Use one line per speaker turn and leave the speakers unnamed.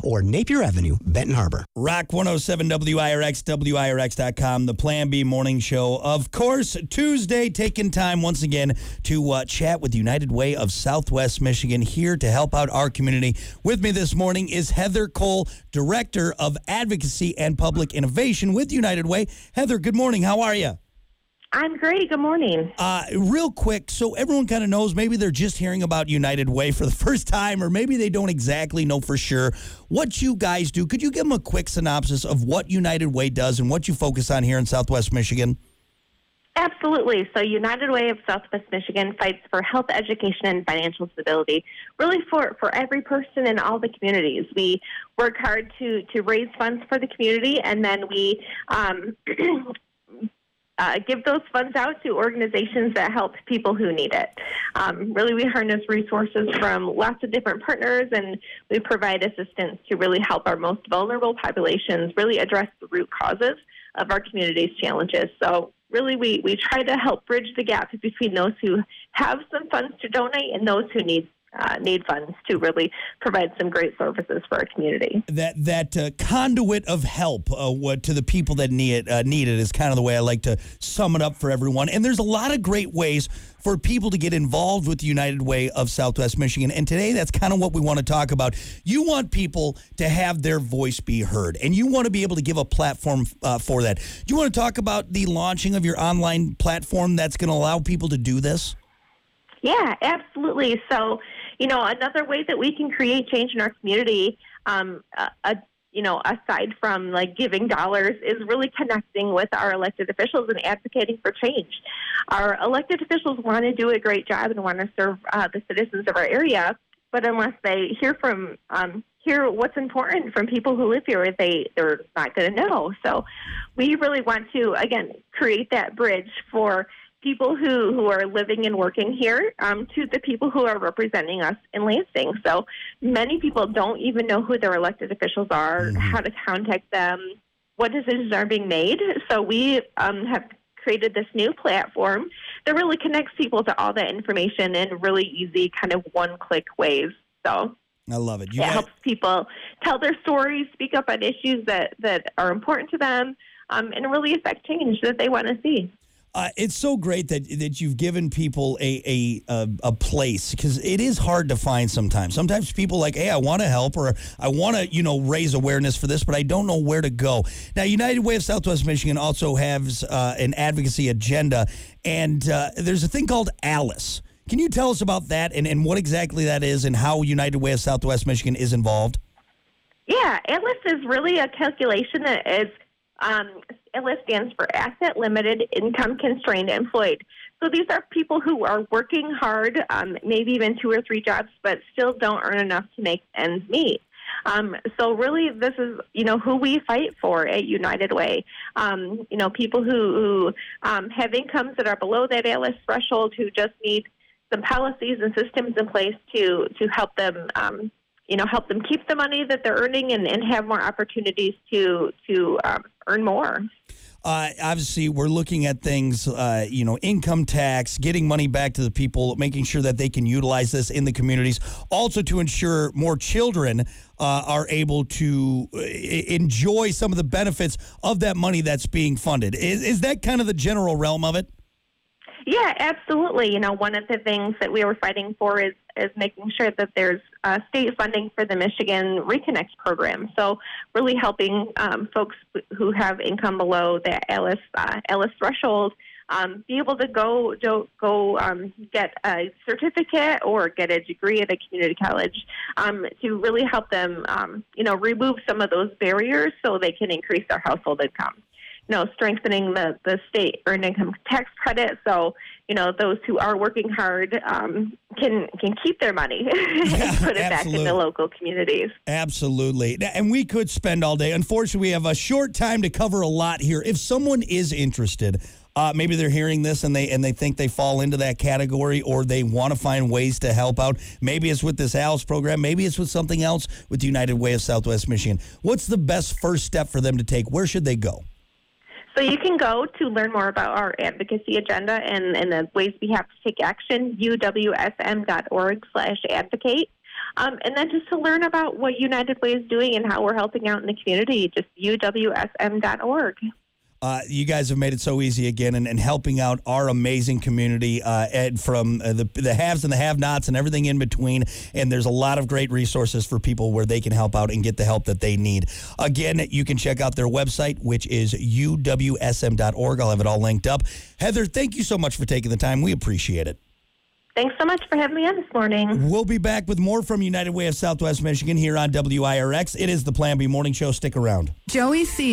or Napier Avenue, Benton Harbor.
Rock 107 WIRX, WIRX.com, the Plan B morning show. Of course, Tuesday, taking time once again to chat with United Way of Southwest Michigan, here to help out our community. With me this morning is Heather Cole, Director of Advocacy and Public Innovation with United Way. Heather, good morning. How are you?
I'm great. Good morning.
Real quick, so everyone kind of knows, maybe they're just hearing about United Way for the first time, or maybe they don't exactly know for sure what you guys do. Could you give them a quick synopsis of what United Way does and what you focus on here in Southwest Michigan?
Absolutely. So United Way of Southwest Michigan fights for health, education, and financial stability, really for every person in all the communities. We work hard to raise funds for the community, and then we give those funds out to organizations that help people who need it. Really, we harness resources from lots of different partners, and we provide assistance to really help our most vulnerable populations really address the root causes of our community's challenges. So really, we try to help bridge the gap between those who have some funds to donate and those who need funds to really provide some great services for our community.
That conduit of help to the people that need it is kind of the way I like to sum it up for everyone. And there's a lot of great ways for people to get involved with the United Way of Southwest Michigan. And today, that's kind of what we want to talk about. You want people to have their voice be heard, and you want to be able to give a platform for that. Do you want to talk about the launching of your online platform that's going to allow people to do this?
Yeah, absolutely. So, another way that we can create change in our community, aside from like giving dollars, is really connecting with our elected officials and advocating for change. Our elected officials want to do a great job and want to serve the citizens of our area, but unless they hear what's important from people who live here, they're not going to know. So we really want to, again, create that bridge for people who are living and working here to the people who are representing us in Lansing. So many people don't even know who their elected officials are, how to contact them, what decisions are being made. So we have created this new platform that really connects people to all that information in really easy kind of one-click ways. So
I love it.
It helps people tell their stories, speak up on issues that are important to them, and really affect change that they want to see.
It's so great that you've given people a place, because it is hard to find sometimes. Sometimes people like, hey, I want to help, or I want to, raise awareness for this, but I don't know where to go. Now, United Way of Southwest Michigan also has an advocacy agenda, and there's a thing called ALICE. Can you tell us about that and what exactly that is and how United Way of Southwest Michigan is involved?
Yeah, ALICE is really a calculation that is ALICE stands for Asset Limited Income Constrained Employed. So these are people who are working hard, maybe even 2 or 3 jobs, but still don't earn enough to make ends meet. So really, this is, who we fight for at United Way. People who have incomes that are below that ALICE threshold, who just need some policies and systems in place to help them help them keep the money that they're earning and have more opportunities to earn more.
Obviously, we're looking at things, income tax, getting money back to the people, making sure that they can utilize this in the communities. Also to ensure more children are able to enjoy some of the benefits of that money that's being funded. Is that kind of the general realm of it?
Yeah, absolutely. One of the things that we were fighting for is making sure that there's state funding for the Michigan Reconnect program. So really helping folks who have income below the ALICE threshold be able to go get a certificate or get a degree at a community college to really help them, remove some of those barriers so they can increase their household income. Strengthening the state earned income tax credit, so those who are working hard can keep their money and put it back in the local communities.
Absolutely, and we could spend all day. Unfortunately, we have a short time to cover a lot here. If someone is interested, maybe they're hearing this and they think they fall into that category, or they want to find ways to help out. Maybe it's with this ALICE program. Maybe it's with something else with the United Way of Southwest Michigan. What's the best first step for them to take? Where should they go?
So you can go to learn more about our advocacy agenda and the ways we have to take action, uwsm.org/advocate. And then just to learn about what United Way is doing and how we're helping out in the community, just uwsm.org.
You guys have made it so easy again and helping out our amazing community from the haves and the have-nots and everything in between. And there's a lot of great resources for people where they can help out and get the help that they need. Again, you can check out their website, which is uwsm.org. I'll have it all linked up. Heather, thank you so much for taking the time. We appreciate it.
Thanks so much for having me on this morning.
We'll be back with more from United Way of Southwest Michigan here on WIRX. It is the Plan B Morning Show. Stick around.
Joey C.